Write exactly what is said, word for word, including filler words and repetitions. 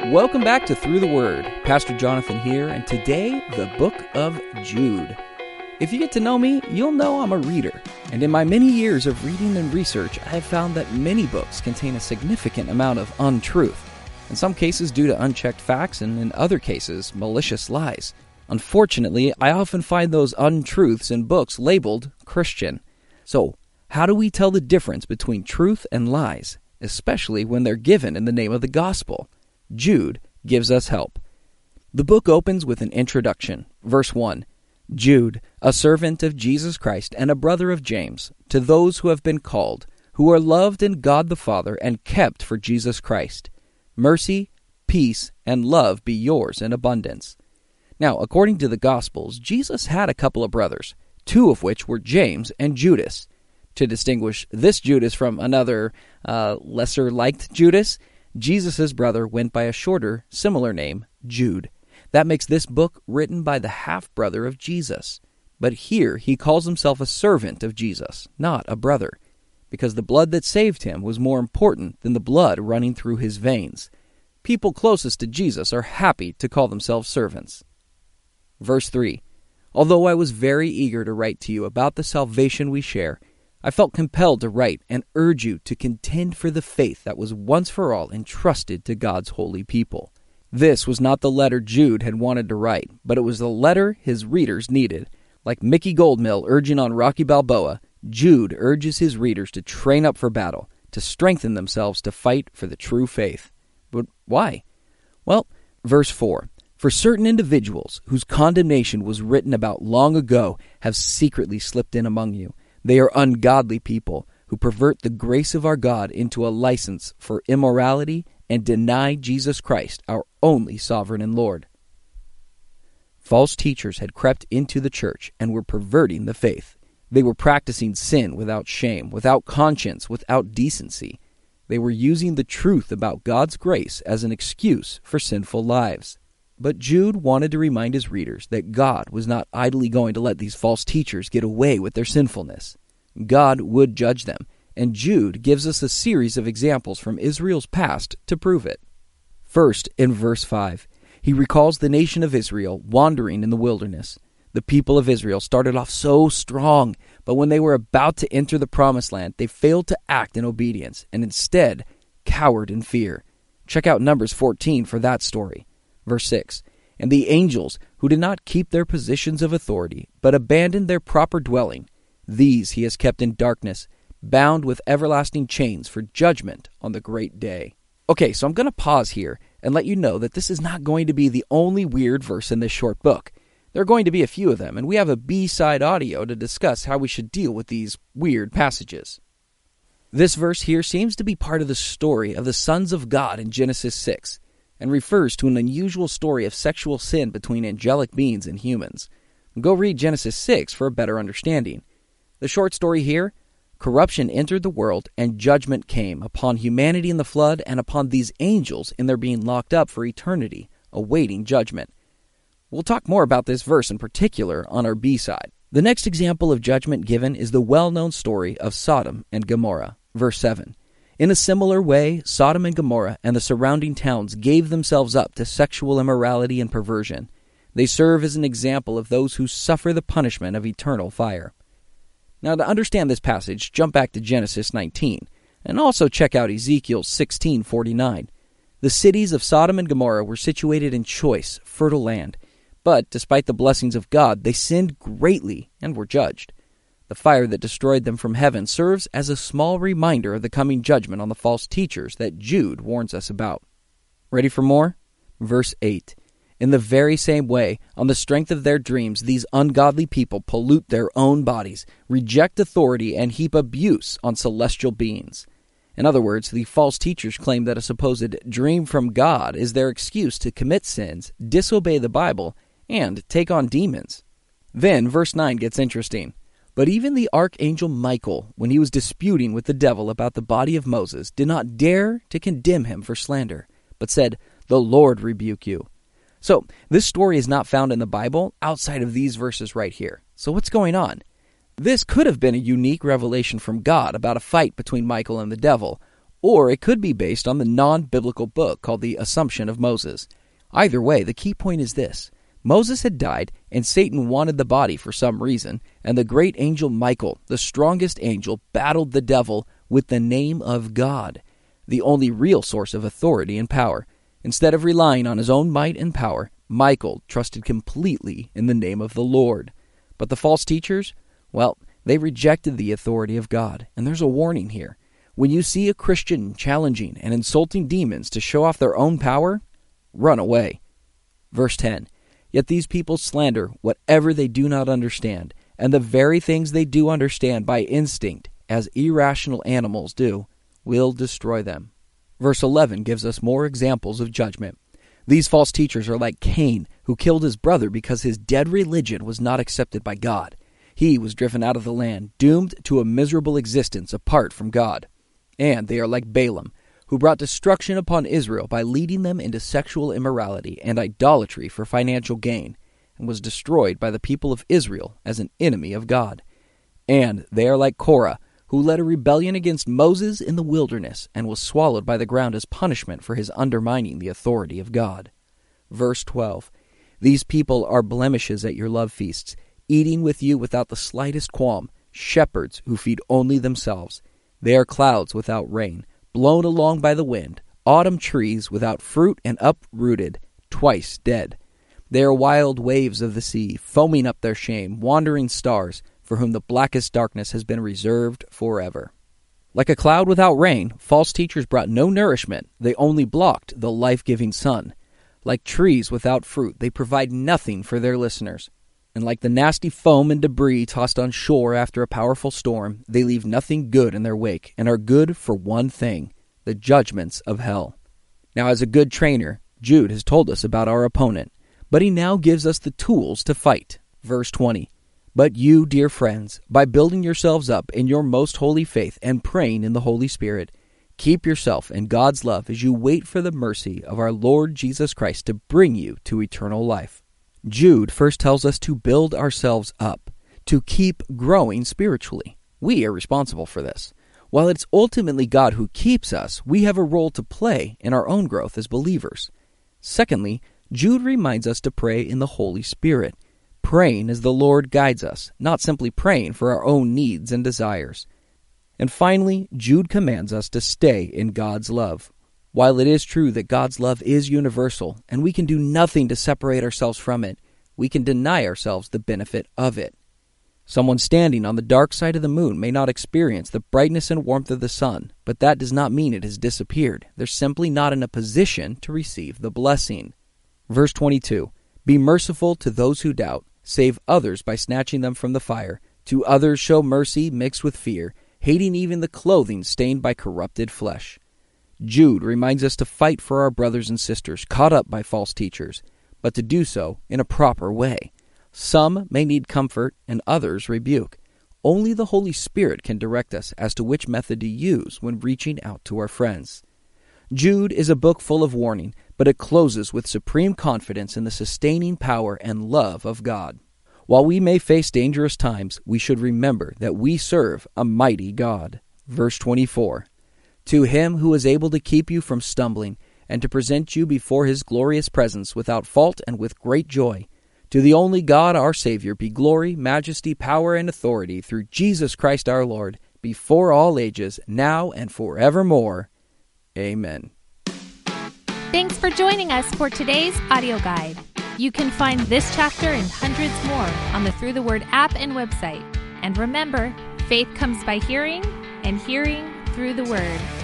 Welcome back to Through the Word. Pastor Jonathan here, and today, the book of Jude. If you get to know me, you'll know I'm a reader, and in my many years of reading and research, I have found that many books contain a significant amount of untruth, in some cases due to unchecked facts, and in other cases, malicious lies. Unfortunately, I often find those untruths in books labeled Christian. So, how do we tell the difference between truth and lies, especially when they're given in the name of the gospel? Jude gives us help. The book opens with an introduction. Verse one, Jude, a servant of Jesus Christ and a brother of James, to those who have been called, who are loved in God the Father and kept for Jesus Christ. Mercy, peace, and love be yours in abundance. Now, according to the Gospels, Jesus had a couple of brothers, two of which were James and Judas. To distinguish this Judas from another uh, lesser-liked Judas, Jesus' brother went by a shorter, similar name, Jude. That makes this book written by the half-brother of Jesus. But here he calls himself a servant of Jesus, not a brother, because the blood that saved him was more important than the blood running through his veins. People closest to Jesus are happy to call themselves servants. Verse three, Although I was very eager to write to you about the salvation we share, I felt compelled to write and urge you to contend for the faith that was once for all entrusted to God's holy people. This was not the letter Jude had wanted to write, but it was the letter his readers needed. Like Mickey Goldmill urging on Rocky Balboa, Jude urges his readers to train up for battle, to strengthen themselves to fight for the true faith. But why? Well, verse four, For certain individuals whose condemnation was written about long ago have secretly slipped in among you. They are ungodly people who pervert the grace of our God into a license for immorality and deny Jesus Christ, our only sovereign and Lord. False teachers had crept into the church and were perverting the faith. They were practicing sin without shame, without conscience, without decency. They were using the truth about God's grace as an excuse for sinful lives. But Jude wanted to remind his readers that God was not idly going to let these false teachers get away with their sinfulness. God would judge them, and Jude gives us a series of examples from Israel's past to prove it. First, in verse five, he recalls the nation of Israel wandering in the wilderness. The people of Israel started off so strong, but when they were about to enter the promised land, they failed to act in obedience, and instead cowered in fear. Check out Numbers fourteen for that story. Verse six, And the angels who did not keep their positions of authority, but abandoned their proper dwelling, these he has kept in darkness, bound with everlasting chains for judgment on the great day. Okay, so I'm going to pause here and let you know that this is not going to be the only weird verse in this short book. There are going to be a few of them, and we have a B-side audio to discuss how we should deal with these weird passages. This verse here seems to be part of the story of the sons of God in Genesis six, and refers to an unusual story of sexual sin between angelic beings and humans. Go read Genesis six for a better understanding. The short story here, corruption entered the world and judgment came upon humanity in the flood and upon these angels in their being locked up for eternity, awaiting judgment. We'll talk more about this verse in particular on our B-side. The next example of judgment given is the well-known story of Sodom and Gomorrah. Verse seven. In a similar way, Sodom and Gomorrah and the surrounding towns gave themselves up to sexual immorality and perversion. They serve as an example of those who suffer the punishment of eternal fire. Now, to understand this passage, jump back to Genesis nineteen, and also check out Ezekiel sixteen forty-nine. The cities of Sodom and Gomorrah were situated in choice, fertile land, but despite the blessings of God, they sinned greatly and were judged. The fire that destroyed them from heaven serves as a small reminder of the coming judgment on the false teachers that Jude warns us about. Ready for more? Verse eight. In the very same way, on the strength of their dreams, these ungodly people pollute their own bodies, reject authority, and heap abuse on celestial beings. In other words, the false teachers claim that a supposed dream from God is their excuse to commit sins, disobey the Bible, and take on demons. Then, verse nine gets interesting. But even the archangel Michael, when he was disputing with the devil about the body of Moses, did not dare to condemn him for slander, but said, "The Lord rebuke you." So, this story is not found in the Bible outside of these verses right here. So what's going on? This could have been a unique revelation from God about a fight between Michael and the devil, or it could be based on the non-biblical book called the Assumption of Moses. Either way, the key point is this. Moses had died, and Satan wanted the body for some reason, and the great angel Michael, the strongest angel, battled the devil with the name of God, the only real source of authority and power. Instead of relying on his own might and power, Michael trusted completely in the name of the Lord. But the false teachers, well, they rejected the authority of God, and there's a warning here. When you see a Christian challenging and insulting demons to show off their own power, run away. Verse ten, Yet these people slander whatever they do not understand, and the very things they do understand by instinct, as irrational animals do, will destroy them. Verse eleven gives us more examples of judgment. These false teachers are like Cain, who killed his brother because his dead religion was not accepted by God. He was driven out of the land, doomed to a miserable existence apart from God. And they are like Balaam, who brought destruction upon Israel by leading them into sexual immorality and idolatry for financial gain, and was destroyed by the people of Israel as an enemy of God. And they are like Korah, who led a rebellion against Moses in the wilderness and was swallowed by the ground as punishment for his undermining the authority of God. Verse twelve, These people are blemishes at your love feasts, eating with you without the slightest qualm, shepherds who feed only themselves. They are clouds without rain, blown along by the wind, autumn trees without fruit and uprooted, twice dead. They are wild waves of the sea, foaming up their shame, wandering stars, for whom the blackest darkness has been reserved forever. Like a cloud without rain, false teachers brought no nourishment, they only blocked the life-giving sun. Like trees without fruit, they provide nothing for their listeners. And like the nasty foam and debris tossed on shore after a powerful storm, they leave nothing good in their wake, and are good for one thing, the judgments of hell. Now, as a good trainer, Jude has told us about our opponent, but he now gives us the tools to fight. Verse twenty, But you, dear friends, by building yourselves up in your most holy faith and praying in the Holy Spirit, keep yourself in God's love as you wait for the mercy of our Lord Jesus Christ to bring you to eternal life. Jude first tells us to build ourselves up, to keep growing spiritually. We are responsible for this. While it's ultimately God who keeps us, we have a role to play in our own growth as believers. Secondly, Jude reminds us to pray in the Holy Spirit, praying as the Lord guides us, not simply praying for our own needs and desires. And finally, Jude commands us to stay in God's love. While it is true that God's love is universal, and we can do nothing to separate ourselves from it, we can deny ourselves the benefit of it. Someone standing on the dark side of the moon may not experience the brightness and warmth of the sun, but that does not mean it has disappeared. They're simply not in a position to receive the blessing. Verse twenty-two, Be merciful to those who doubt, save others by snatching them from the fire. To others show mercy mixed with fear, hating even the clothing stained by corrupted flesh. Jude reminds us to fight for our brothers and sisters caught up by false teachers, but to do so in a proper way. Some may need comfort and others rebuke. Only the Holy Spirit can direct us as to which method to use when reaching out to our friends. Jude is a book full of warning, but it closes with supreme confidence in the sustaining power and love of God. While we may face dangerous times, we should remember that we serve a mighty God. Verse twenty-four, To him who is able to keep you from stumbling, and to present you before his glorious presence without fault and with great joy, to the only God our Savior be glory, majesty, power, and authority through Jesus Christ our Lord, before all ages, now and forevermore. Amen. Thanks for joining us for today's audio guide. You can find this chapter and hundreds more on the Through the Word app and website. And remember, faith comes by hearing, and hearing through the Word.